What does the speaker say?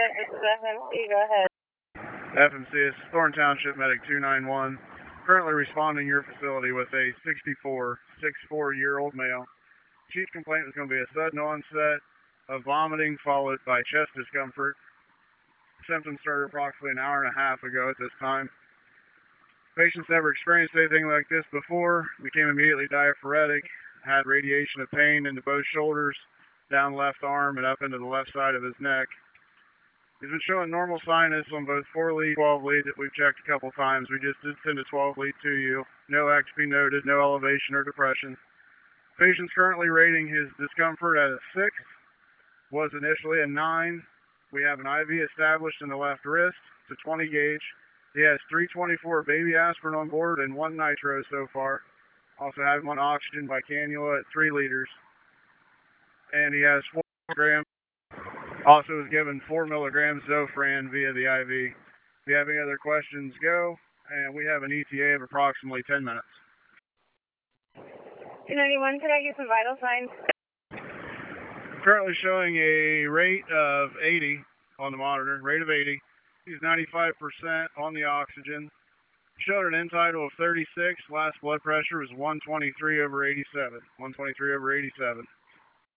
FMC, go ahead. FMC is Thorn Township Medic 291. Currently responding to your facility with a 64-year-old male. Chief complaint is going to be a sudden onset of vomiting followed by chest discomfort. Symptoms started approximately an hour and a half ago at this time. Patient's never experienced anything like this before, became immediately diaphoretic, had radiation of pain into both shoulders, down left arm, and up into the left side of his neck. He's been showing normal sinus on both 4-lead, 12-lead that we've checked a couple times. We just did send a 12-lead to you. No XP noted, no elevation or depression. Patient's currently rating his discomfort at a 6, was initially a 9. We have an IV established in the left wrist. It's a 20 gauge. He has 324 baby aspirin on board and 1 nitro so far. Also have him on oxygen by cannula at 3 liters. And he has 4 milligrams. Also was given 4 milligrams Zofran via the IV. If you have any other questions, go. And we have an ETA of approximately 10 minutes. 291, can I get some vital signs? Currently showing a rate of 80 on the monitor, rate of 80. He's 95% on the oxygen. Showed an end tidal of 36. Last blood pressure was 123/87. 123/87.